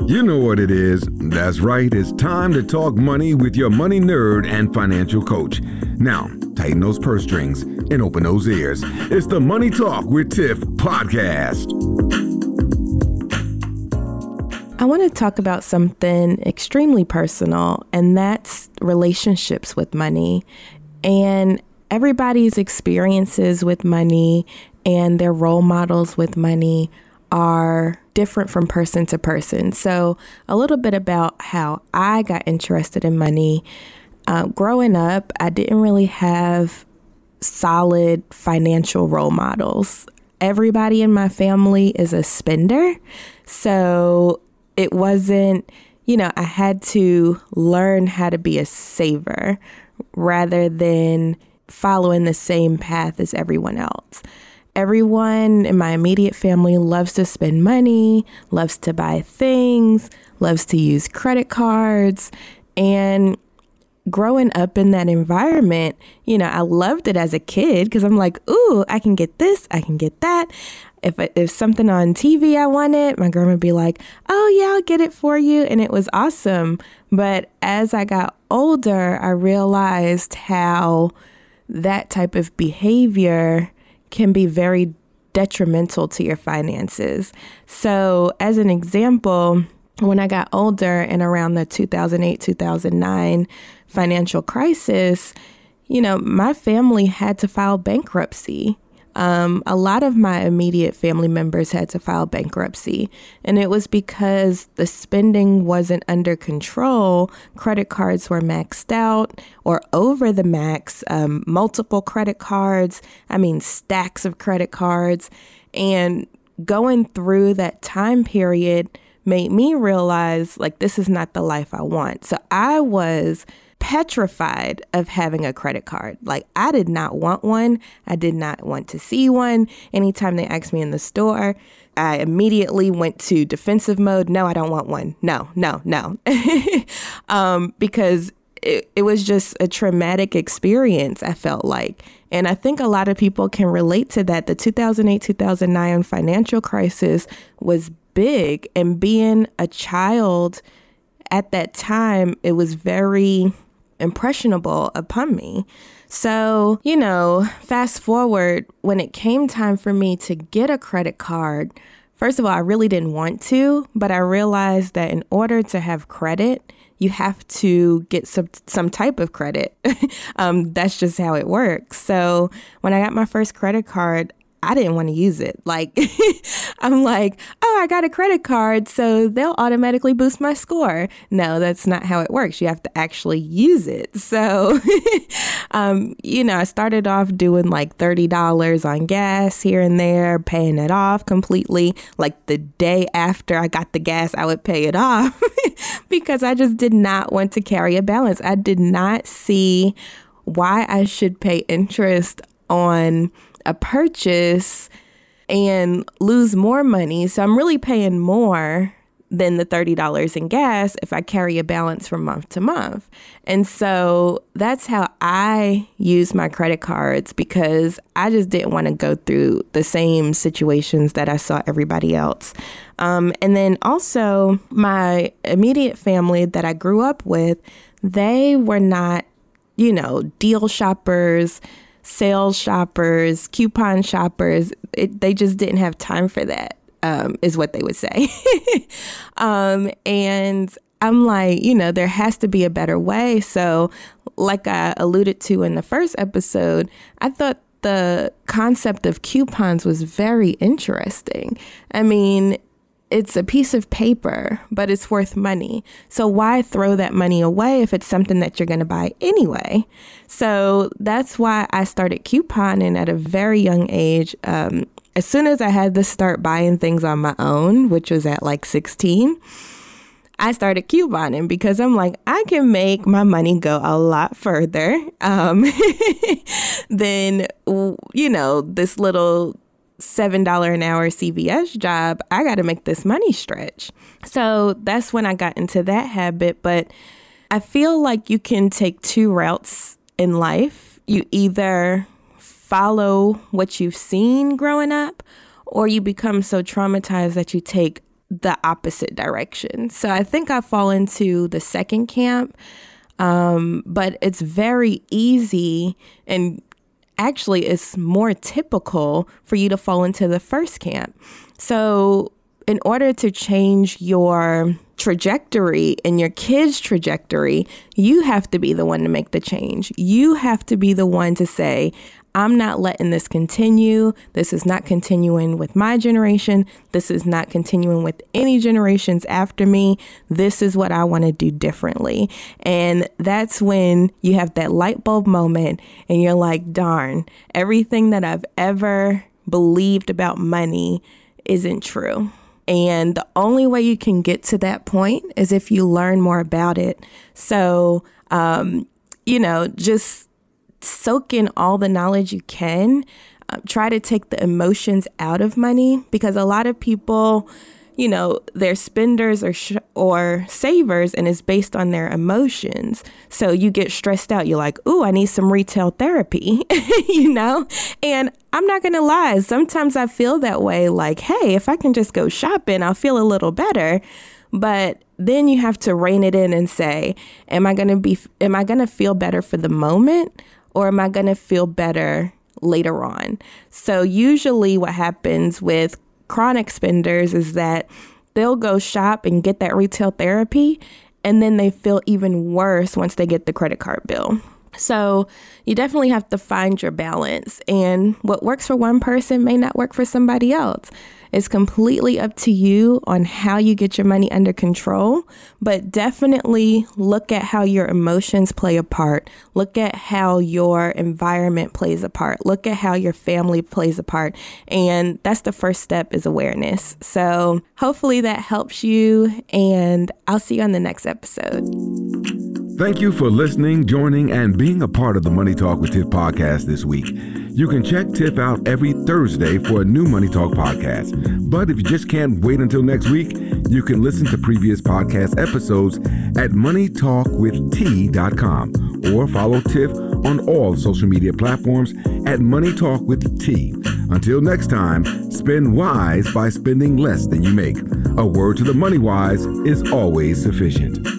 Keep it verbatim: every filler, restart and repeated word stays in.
You know what it is. That's right. It's time to talk money with your money nerd and financial coach. Now, tighten those purse strings and open those ears. It's the Money Talk with Tiff podcast. I want to talk about something extremely personal, and that's relationships with money and everybody's experiences with money and their role models with money are different from person to person. So a little bit about how I got interested in money. Uh, growing up, I didn't really have solid financial role models. Everybody in my family is a spender. So it wasn't, you know, I had to learn how to be a saver rather than following the same path as everyone else. Everyone in my immediate family loves to spend money, loves to buy things, loves to use credit cards. And growing up in that environment, you know, I loved it as a kid because I'm like, ooh, I can get this, I can get that. If if something on T V I wanted, my grandma would be like, oh, yeah, I'll get it for you. And it was awesome. But as I got older, I realized how that type of behavior can be very detrimental to your finances. So as an example, when I got older and around the two thousand eight, two thousand nine financial crisis, you know, my family had to file bankruptcy. Um, a lot of my immediate family members had to file bankruptcy, and it was because the spending wasn't under control. Credit cards were maxed out or over the max, um, multiple credit cards, I mean, stacks of credit cards. And going through that time period made me realize, like, this is not the life I want. So I was petrified of having a credit card. Like, I did not want one. I did not want to see one. Anytime they asked me in the store, I immediately went to defensive mode. No, I don't want one. No, no, no. um, because it, it was just a traumatic experience, I felt like. And I think a lot of people can relate to that. The two thousand eight, two thousand nine financial crisis was big. And being a child at that time, it was very impressionable upon me. So, you know, fast forward, when it came time for me to get a credit card, first of all, I really didn't want to, but I realized that in order to have credit, you have to get some some type of credit. um, that's just how it works. So when I got my first credit card, I didn't want to use it. Like, I'm like, oh, I got a credit card, so they'll automatically boost my score. No, that's not how it works. You have to actually use it. So, um, you know, I started off doing like thirty dollars on gas here and there, paying it off completely. Like the day after I got the gas, I would pay it off because I just did not want to carry a balance. I did not see why I should pay interest on a purchase and lose more money. So I'm really paying more than the thirty dollars in gas if I carry a balance from month to month. And so that's how I use my credit cards, because I just didn't want to go through the same situations that I saw everybody else. Um, and then also my immediate family that I grew up with, they were not, you know, deal shoppers, sales shoppers, coupon shoppers. It, they just didn't have time for that, um, is what they would say. um, and I'm like, you know, there has to be a better way. So like I alluded to in the first episode, I thought the concept of coupons was very interesting. I mean, it's a piece of paper, but it's worth money. So why throw that money away if it's something that you're going to buy anyway? So that's why I started couponing at a very young age. Um, as soon as I had to start buying things on my own, which was at like sixteen, I started couponing because I'm like, I can make my money go a lot further um, than, you know, this little seven dollars an hour C V S job. I got to make this money stretch. So that's when I got into that habit. But I feel like you can take two routes in life. You either follow what you've seen growing up, or you become so traumatized that you take the opposite direction. So I think I fall into the second camp, um, but it's very easy, and actually it's more typical for you to fall into the first camp. So in order to change your trajectory and your kids' trajectory, you have to be the one to make the change. You have to be the one to say, I'm not letting this continue. This is not continuing with my generation. This is not continuing with any generations after me. This is what I want to do differently. And that's when you have that light bulb moment and you're like, darn, everything that I've ever believed about money isn't true. And the only way you can get to that point is if you learn more about it. So, um, you know, just soak in all the knowledge you can. Uh, try to take the emotions out of money, because a lot of people, you know, they're spenders or sh- or savers, and it's based on their emotions. So you get stressed out. You're like, ooh, I need some retail therapy, you know? And I'm not going to lie. Sometimes I feel that way, like, hey, if I can just go shopping, I'll feel a little better. But then you have to rein it in and say, am I going to be, am I going to feel better for the moment, or am I going to feel better later on? So usually what happens with chronic spenders is that they'll go shop and get that retail therapy, and then they feel even worse once they get the credit card bill. So you definitely have to find your balance, and what works for one person may not work for somebody else. It's completely up to you on how you get your money under control, but definitely look at how your emotions play a part. Look at how your environment plays a part. Look at how your family plays a part. And that's the first step, is awareness. So hopefully that helps you, and I'll see you on the next episode. Thank you for listening, joining, and being a part of the Money Talk with Tiff podcast this week. You can check Tiff out every Thursday for a new Money Talk podcast. But if you just can't wait until next week, you can listen to previous podcast episodes at money talk with t dot com or follow Tiff on all social media platforms at Money Talk with T. Until next time, spend wise by spending less than you make. A word to the money wise is always sufficient.